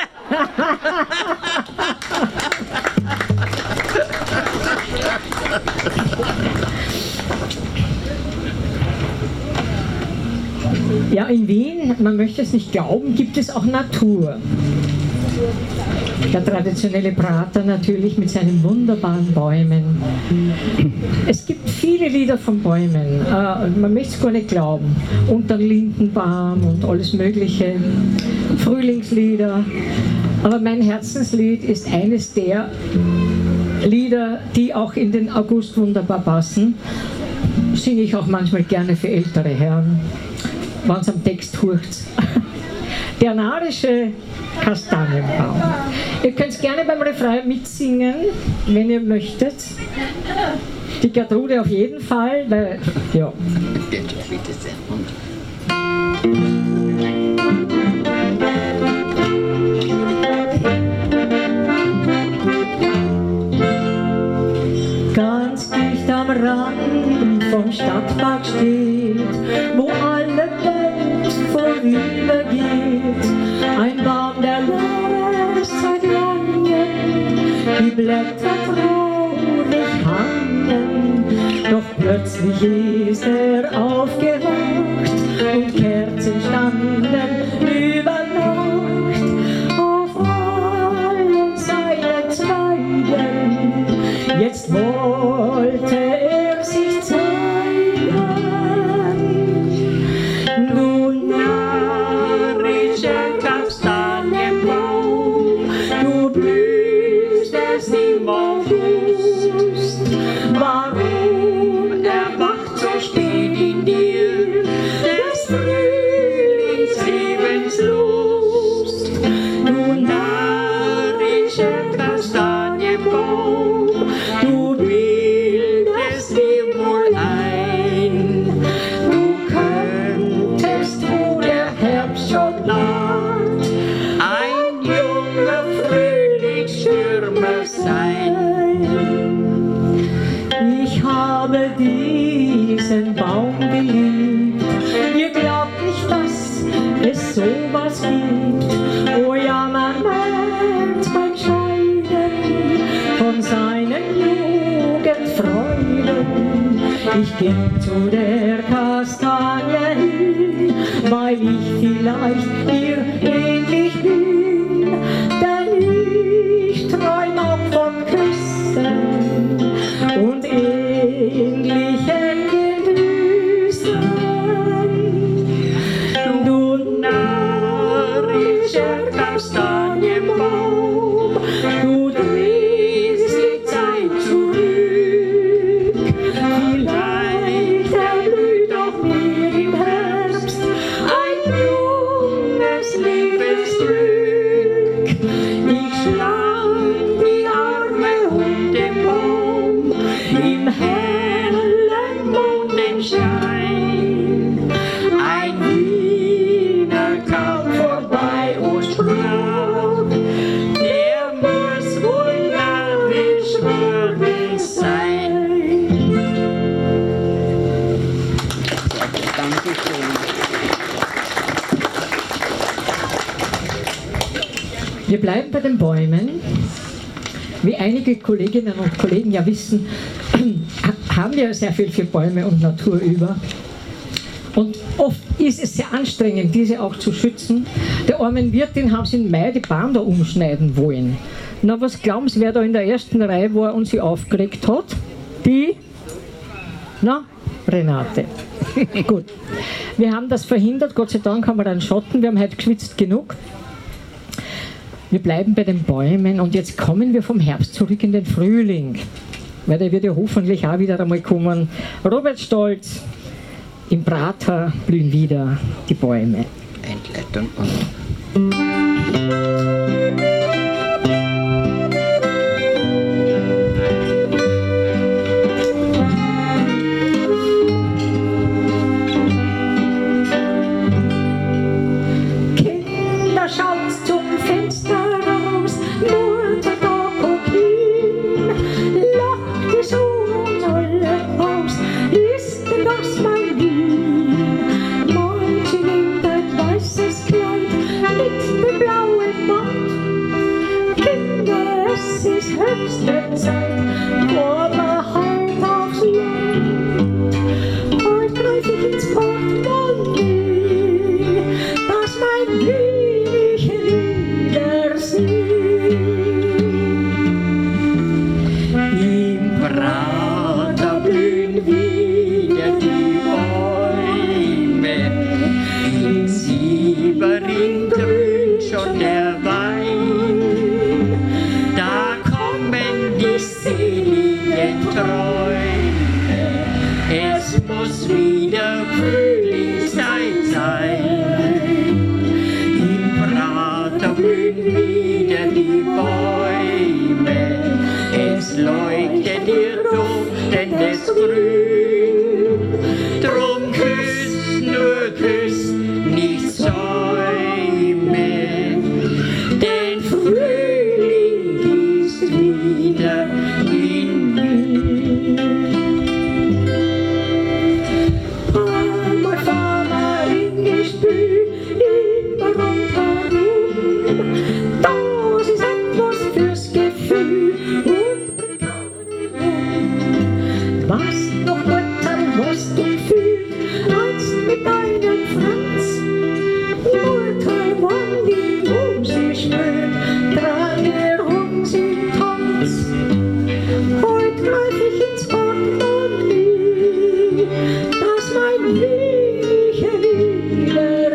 S1: Ja, in Wien, man möchte es nicht glauben, gibt es auch Natur. Der traditionelle Prater natürlich mit seinen wunderbaren Bäumen. Es gibt viele Lieder von Bäumen, man möchte es gar nicht glauben. Unter Lindenbaum und alles mögliche, Frühlingslieder. Aber mein Herzenslied ist eines der Lieder, die auch in den August wunderbar passen. Singe ich auch manchmal gerne für ältere Herren, wenn es am Text hurcht. Der narische Kastanienbaum. Ihr könnt gerne beim Refrain mitsingen, wenn ihr möchtet. Die Gertrude auf jeden Fall, weil, ja.
S5: Ganz dicht am Rand vom Stadtpark steht, wo alle Welt vorübergeht, ein Baum, der lässt seit langem die Blätter traurig hangen, doch plötzlich ist er aufgewacht und Kerzen standen über Nacht auf allen seinen Zweigen. Jetzt wollte er sich zeigen. Du narischer Kastanienbaum, du blühst erst im August. Warum erwacht so spät Frühlingsstürme sein. Ich habe diesen Baum geliebt. Ihr glaubt nicht, dass es sowas gibt. Oh ja, man merkt beim Scheiden von seinen Jugendfreuden. Ich ging zu der Kastanie hin, weil ich vielleicht ihr ähnlich bin. Denn ich träum auch von Küssen und ähnlichen Genüssen. Du narrischer Kastanienbaum, du drehst die Zeit zurück. Vielleicht erblüht auch mir im Herbst ein junges Liebesglück. Ich schlang die Arme um den Baum im hellen Mondenschein. Ein Wiener kam vorbei und sprach, der muss wohl narrisch worden sein.
S1: Wir bleiben bei den Bäumen. Wie einige Kolleginnen und Kollegen ja wissen, haben wir sehr viel für Bäume und Natur über. Und oft ist es sehr anstrengend, diese auch zu schützen. Der armen Wirtin haben sie im Mai die Bahn da umschneiden wollen. Na, was glauben Sie, wer da in der ersten Reihe war und sie aufgeregt hat? Die? Na, Renate. Gut. Wir haben das verhindert, Gott sei Dank haben wir einen Schatten, wir haben heute geschwitzt genug. Wir bleiben bei den Bäumen und jetzt kommen wir vom Herbst zurück in den Frühling. Weil der wird ja hoffentlich auch wieder einmal kommen. Robert Stolz, im Prater blühen wieder die Bäume.
S6: Einleitung und
S5: Kinder, schaut zum Fenster raus, Mutter da guckt hin, lacht die Sonne alle aus, ist denn das mein Wien? Manche nimmt ein weißes Kleid mit dem blauen Band. Kinder, es ist höchste Zeit, aber halt aufs Land. Heute greif ich ins Portemonnaie, dass mein Wien ich wieder im Prater blühen wieder die Bäume, in Siebering grünt schon der Wein. Da kommen die seligen Träume, es muss wieder Frühlingszeit sein. Im Prater blühen wieder die Bäume, es leuchtet ihr duftendes Grün. Drum küsst, nur küsst, nicht Säume, denn Frühling ist wieder in Wien. Einmal fahren wir in die Spül, immer rundherum. Das ist etwas fürs Gefühl und was noch Mutter, was du fühlst, als mit deinem Franz. Mutter, wann die Musik spielt, dran herum sie Tanz. Heut greif ich ins Portemonnaie, dass mein Wien ich wieder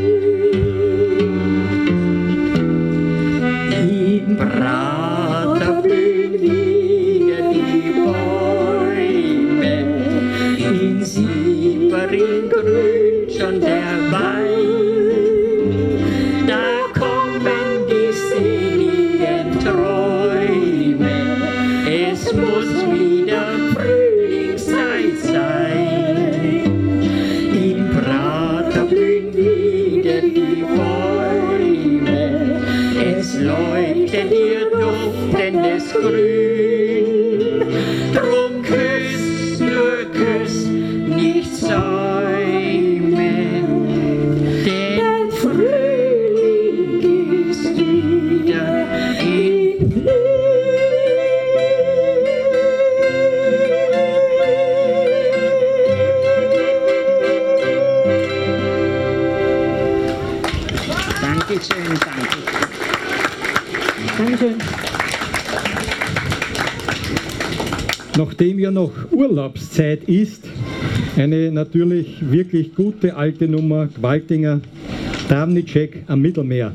S5: im Prater blühen wieder die Bäume, in Siebering grünt schon der Wein. Da kommen die seligen Träume, es muss wieder Frühlingszeit sein. Im Prater blühen wieder die Bäume, es läuft
S6: leuchtet ihr duftendes Grün. Drum küsst, nur küsst, nicht säumen, denn Frühling ist wieder in Blüten. Dankeschön, danke.
S1: Dankeschön.
S3: Nachdem ja noch Urlaubszeit ist, eine natürlich wirklich gute alte Nummer, Gwaltinger Travnicek am Mittelmeer.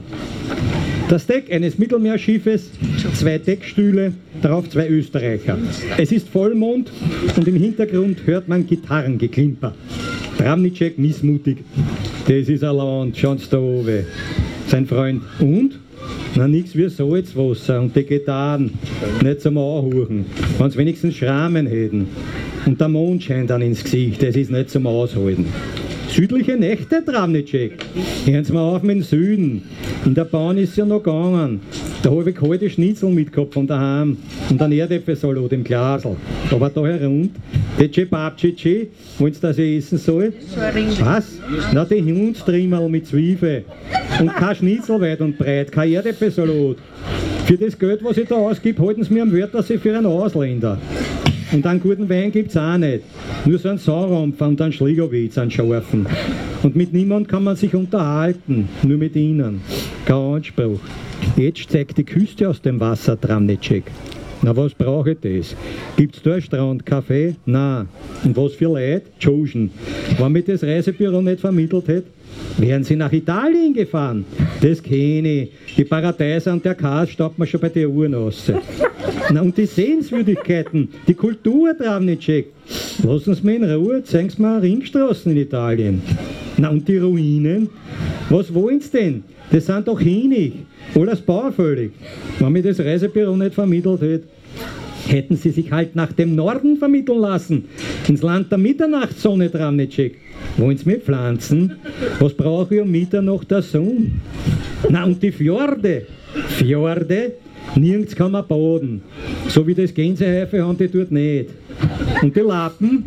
S3: Das Deck eines Mittelmeerschiffes, 2 Deckstühle, darauf 2 Österreicher. Es ist Vollmond und im Hintergrund hört man Gitarrengeklimper. Travnicek missmutig. Das ist ein Land, schauen Sie da oben. Sein Freund. Und? Na, nix wie Salzwasser und die Gitarren. Nicht zum Anhuchen. Wenn sie wenigstens Schrammen hätten. Und der Mond scheint dann ins Gesicht. Das ist nicht zum Aushalten. Südliche Nächte, Travnicek. Hören Sie mal auf mit dem Süden. In der Bahn ist es ja noch gegangen. Da habe ich kalte Schnitzel mitgehabt von daheim. Und einen Erdäpfelsalat im Glasl. Aber da herund, die Cebabcici, wollen Sie, dass ich essen soll? Was? Na, die Hundstrimmerl mit Zwiebeln. Und kein Schnitzel weit und breit, kein Erdäpfelsalat. Für das Geld, was ich da ausgebe, halten Sie mir am Wörter für einen Ausländer. Und einen guten Wein gibt es auch nicht. Nur so einen Sauerampfer und einen Schligowitz, einen scharfen. Und mit niemand kann man sich unterhalten, nur mit ihnen. Kein Anspruch. Jetzt zeigt die Küste aus dem Wasser, Travnicek. Na, was brauche ich das? Gibt's da Strand, Kaffee? Na. Und was für Leute? Tschuschen. Wenn mir das Reisebüro nicht vermittelt hätte, wären Sie nach Italien gefahren. Das kenne ich. Die Paradeiser und der Kas staubt man schon bei den Uhren raus. Na, und die Sehenswürdigkeiten, die Kultur, Travnicek. Lassen Sie mich in Ruhe, zeigen Sie mir Ringstraßen in Italien. Na, und die Ruinen? Was wollen Sie denn? Das sind doch hinig. Alles baufällig. Wenn mir das Reisebüro nicht vermittelt hätte, hätten Sie sich halt nach dem Norden vermitteln lassen. Ins Land der Mitternachtssonne, Travnicek. Wollen Sie mich pflanzen? Was brauche ich um Mitternacht der Sonne? Na, und die Fjorde? Fjorde? Nirgends kann man baden. So wie das Gänsehäufe haben die dort nicht. Und die Lappen,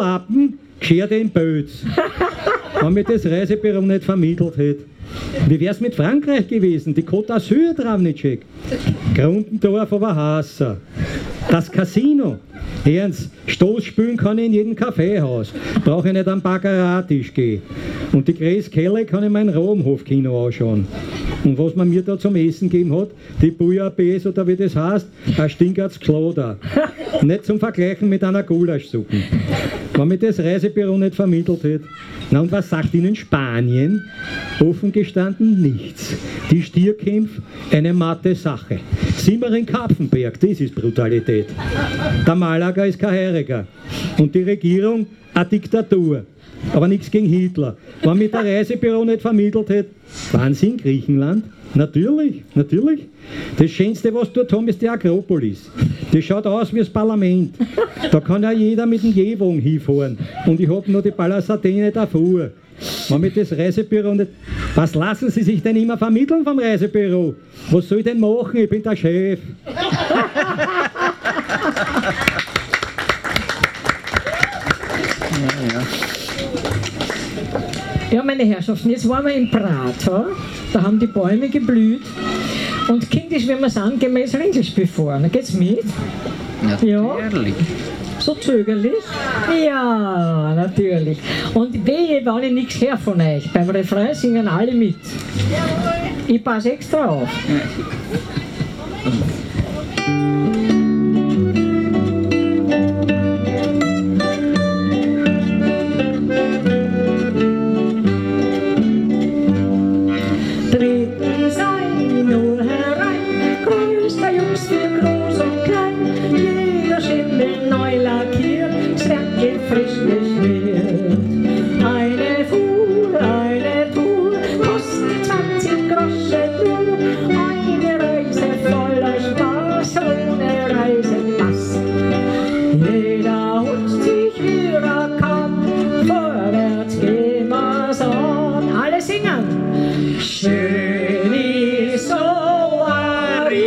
S3: gescherte im Böz. Wenn mir das Reisebüro nicht vermittelt hätte. Wie wär's mit Frankreich gewesen? Die Côte d'Azur, Travnicek. Grundendorf, aber Hasser. Das Casino. Ernst, Stoß spielen kann ich in jedem Kaffeehaus. Brauche ich nicht am Baccarat-Tisch gehen. Und die Grace Kelly kann ich mein Rabenhof-Kino anschauen. Und was man mir da zum Essen gegeben hat, die Bouillabaisse oder wie das heißt, ein Stinkert's Kloder. Nicht zum Vergleichen mit einer Gulaschsuppe. Wenn mir das Reisebüro nicht vermittelt hätte. Na, und was sagt Ihnen Spanien? Offen gestanden nichts. Die Stierkämpfe, eine matte Sache. Simmering-Kapfenberg, das ist Brutalität. Der Malaga ist kein Heiriger. Und die Regierung, eine Diktatur. Aber nichts gegen Hitler. Wenn mir der Reisebüro nicht vermittelt hätte, waren Sie in Griechenland? Natürlich, natürlich. Das Schönste, was dort haben, ist die Akropolis. Das schaut aus wie das Parlament. Da kann ja jeder mit dem Jewagen hinfahren. Und ich habe nur die Pallas Atene davor. Wenn mir das Reisebüro nicht... Was lassen Sie sich denn immer vermitteln vom Reisebüro? Was soll ich denn machen? Ich bin der Chef.
S1: Ja, meine Herrschaften, jetzt waren wir im Prater, da haben die Bäume geblüht und kindisch, wenn wir sagen, gehen wir jetzt Ringelspiel vor. Na, geht's mit?
S6: Natürlich.
S1: Ja. So zögerlich? Ja, natürlich. Und wehe, wenn ich nichts höre von euch. Beim Refrain singen alle mit. Ich passe extra auf.
S5: Treten sei nur herein, größter Jungs für groß und klein, jeder Schimmel neu lackiert, es wird frisch geschmiert. Eine Tour, kostet 20 Groschen nur, eine Reise voller Spaß, ohne Reisepass. Jeder holt sich, wie er kann, vorwärts gehen wir's an, alle singen. Schön ist so ein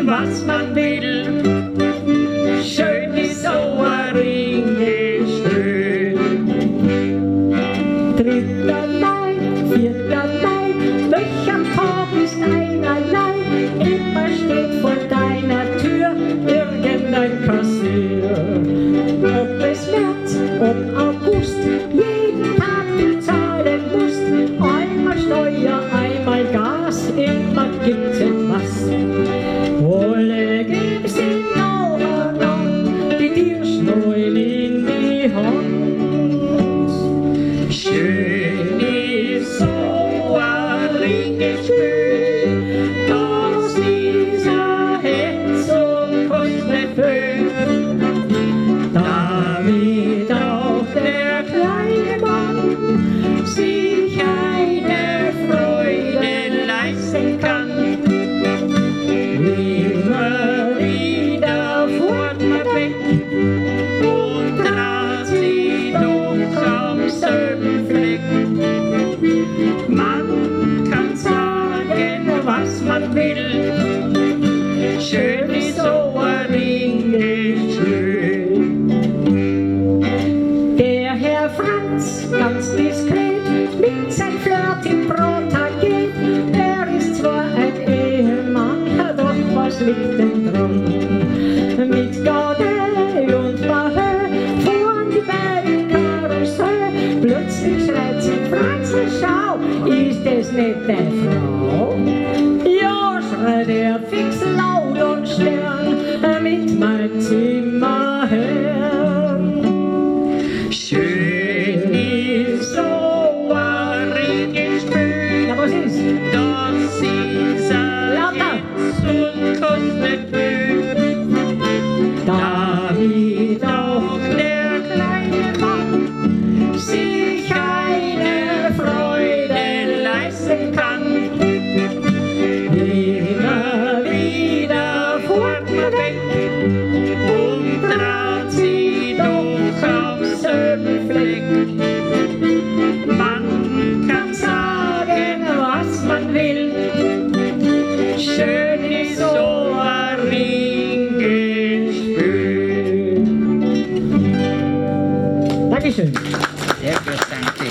S6: was man will. Schön ist so ein Ringestühl.
S5: 3. Mai, 4. Mai, welcher Tag ist einerlei? Immer steht vor deiner Tür irgendein Kassier. Ob es März, ob August, jeden Tag du zahlen musst. Einmal Steuer, einmal Gas, immer gibt's etwas. Wolle gib's in Nauer, die dir schneuen in die Hand.
S6: Schön ist so ein Ringestühl, dass dieser Hetz und kostet viel. Damit auch der kleine Mann sich eine Freude leisten kann. Immer wieder fort man weg und trat sie doch am selben Fleck. Man kann sagen, was man will, schön ist so ein Ringestühl.
S5: Der Herr Franz, ganz diskret, mit sein Flirt im Brotag geht. Er ist zwar ein Ehemann, doch was liegt denn dran? Mit Gaudel und Bahö fuhren die beiden Karussell. Plötzlich schreit sie, Franzl, schau, ist es nicht deine Frau? Ja, schreit er fix laut und stern, mit mein Zimmerherrn.
S6: Schön ist so ein Ringestühl,
S5: Ja, was ist?
S6: das ist ein
S5: Lauter.
S6: Hetz und kostet viel. Damit auch der kleine Mann sich eine Freude leisten kann. Immer wieder fort man weg und trat sie doch am selben Fleck. Man kann sagen, was man will, schön ist so ein Ringestühl.
S5: Dankeschön.
S6: Sehr gut, danke.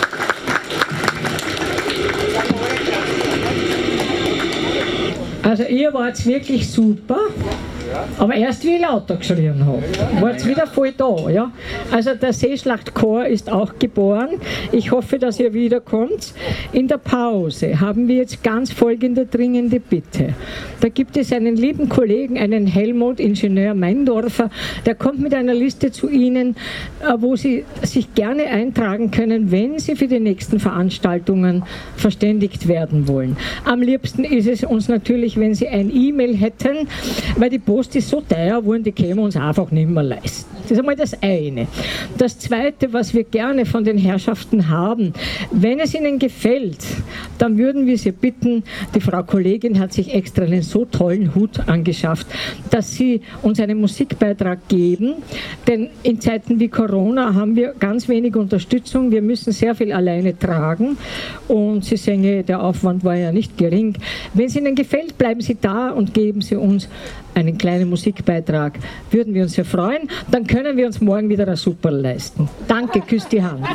S1: Also ihr wart wirklich super, aber erst wie ich lauter geschrien habe, wart wieder voll da. Ja? Also der Seeschlachtchor ist auch geboren. Ich hoffe, dass ihr wiederkommt. In der Pause haben wir jetzt ganz folgende dringende Bitte. Da gibt es einen lieben Kollegen, einen Helmut, Ingenieur Meindorfer, der kommt mit einer Liste zu Ihnen, wo Sie sich gerne eintragen können, wenn Sie für die nächsten Veranstaltungen verständigt werden wollen. Am liebsten ist es uns natürlich, wenn Sie ein E-Mail hätten, weil die Post ist so teuer geworden, die können wir uns einfach nicht mehr leisten. Das ist einmal das eine. Das zweite, was wir gerne von den Herrschaften haben, wenn es Ihnen gefällt, dann würden wir Sie bitten, die Frau Kollegin hat sich extra einen so tollen Hut angeschafft, dass Sie uns einen Musikbeitrag geben, denn in Zeiten wie Corona haben wir ganz wenig Unterstützung, wir müssen sehr viel alleine tragen und Sie sehen, der Aufwand war ja nicht gering. Wenn es Ihnen gefällt, bleiben Sie da und geben Sie uns einen kleinen Musikbeitrag. Würden wir uns sehr freuen, dann können wir uns morgen wieder ein Super leisten. Danke, küsst die Hand.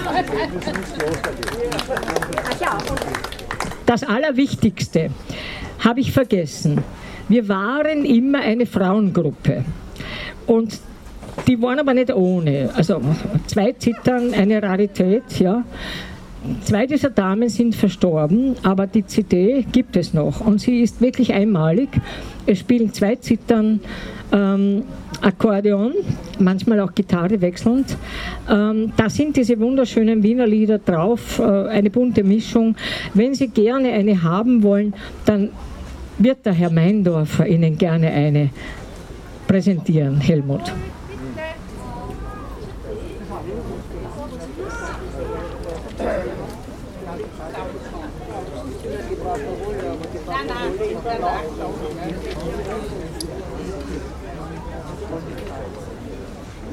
S1: Das Allerwichtigste habe ich vergessen. Wir waren immer eine Frauengruppe und die waren aber nicht ohne. Also 2 Zittern, eine Rarität, ja. 2 dieser Damen sind verstorben, aber die CD gibt es noch und sie ist wirklich einmalig. Es spielen 2 Zittern, Akkordeon, manchmal auch Gitarre wechselnd. Da sind diese wunderschönen Wiener Lieder drauf, eine bunte Mischung. Wenn Sie gerne eine haben wollen, dann wird der Herr Meindorfer Ihnen gerne eine präsentieren, Helmut.
S8: Nein.